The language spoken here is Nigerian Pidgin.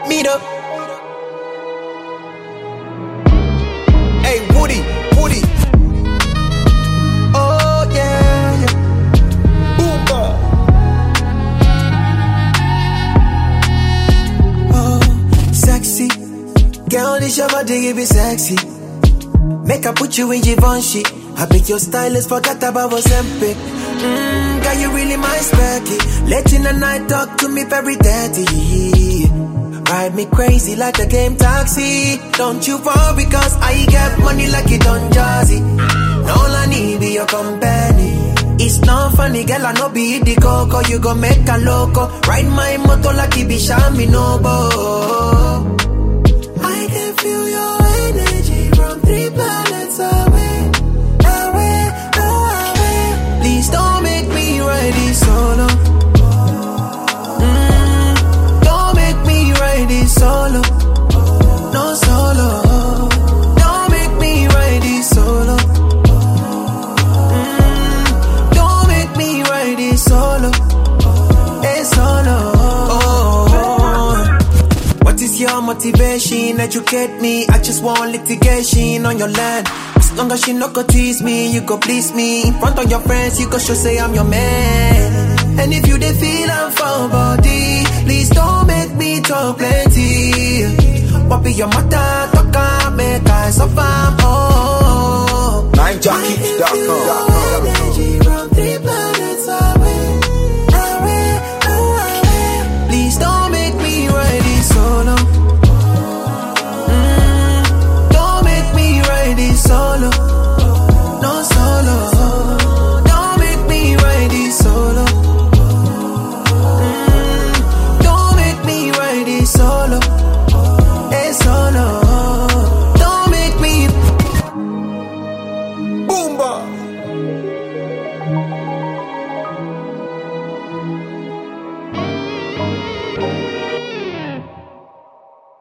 me though. Hey, Woody. Oh, yeah. Boomba. Oh, sexy. Girl, this your body, you be sexy. Make I put you in Givenchy. I bet your stylist forgot about Ozempic. Girl, you really my specky. Late in the night, talk to me very dirty. Ride me crazy like a game taxi. Don't you worry, cause I get money like it on Jazzy. All I need be your company. It's not funny, girl, I know be the coco. You gon' make a loco. Ride my motor like it be Shami Nobo. I can feel your energy from 3 planets away. Please don't make me ride this solo. Don't make me ride this solo. No solo. Don't make me ride this solo. Don't make me ride this solo. It's solo. What is your motivation? Educate me. I just want litigation on your land. As long as you no go tease me, you go please me. In front of your friends, you go show say I'm your man. And if you dey feel I'm for body, please don't make me talk plenty. What be your matter? Talk and make I suffer. Oh, NineJockey.com. Energy from 3 planets away. Please don't make me ride this solo. Don't make me ride this solo. No solo. Don't make me ride this solo. Don't make me ride this solo.